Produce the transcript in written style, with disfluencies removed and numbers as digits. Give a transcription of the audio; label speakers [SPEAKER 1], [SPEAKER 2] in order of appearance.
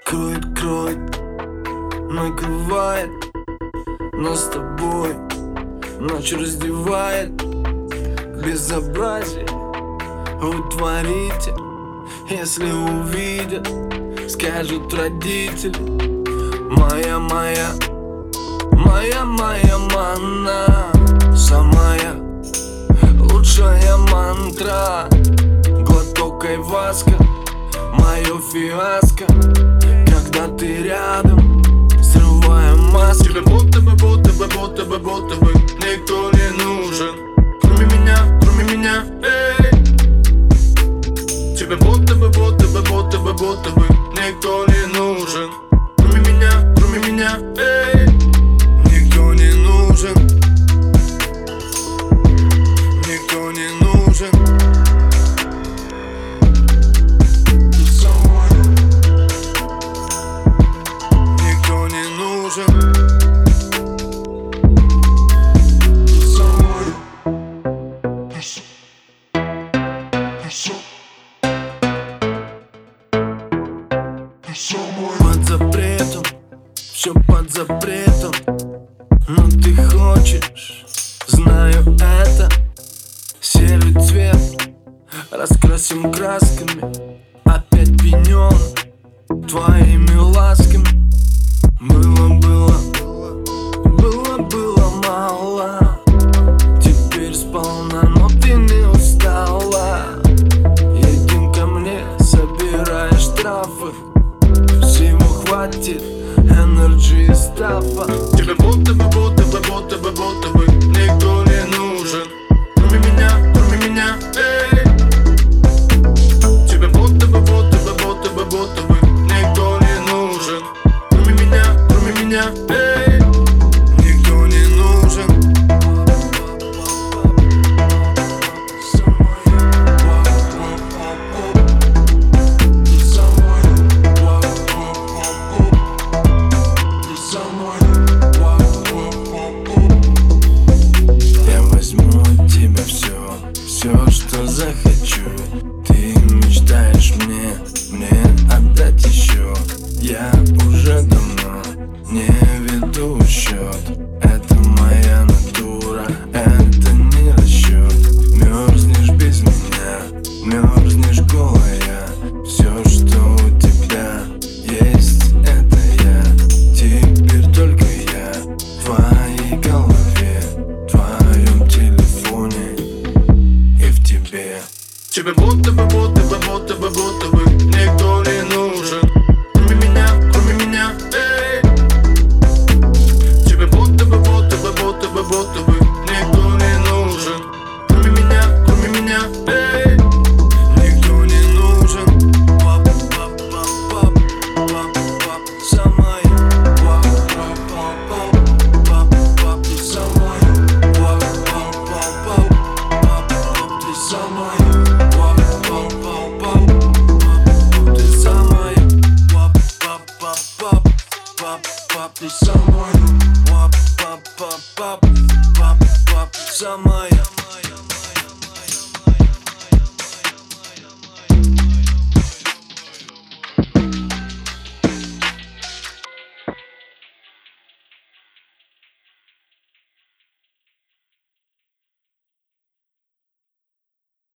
[SPEAKER 1] Кроет, накрывает нас с тобой. Ночь раздевает. Безобразие вы творите. Если увидят, скажут родители. Моя манна, самая лучшая мантра. Глоток айваска, мое фиаско. Когда ты рядом, срываем маски.
[SPEAKER 2] Тебе будто бы никто не нужен, кроме меня, эй. Тебе будто бы никто не нужен, кроме меня, эй.
[SPEAKER 1] Никто не нужен, никто не нужен. Никто не нужен. Под запретом, все под запретом. Но ты хочешь, знаю это. Серый цвет раскрасим красками. Опять пенен твоими ласками. Было мало. Теперь сполна, но ты не устала. Едем ко мне, собираешь штрафы. Всего хватит энерджи и стафа.
[SPEAKER 2] Тебе будто бы никто не нужен, кроме меня, эй. Тебе будто бы никто не нужен, кроме меня, эй.
[SPEAKER 1] Никто не нужен. Я возьму от тебя все, что захочу. Ты мечтаешь мне отдать еще. Я уже давно не веду счет. Это моя натура, это не расчет. Мерзнешь без меня, мерзнешь голая. Все, что у тебя есть, это я. Теперь только я в твоей голове, в твоем телефоне и в тебе.
[SPEAKER 2] Тебе будто бы никто не нужен, кроме меня, эй. Тебе будто бы никто не нужен, кроме меня, эй.
[SPEAKER 1] Никто не нужен. Самая самая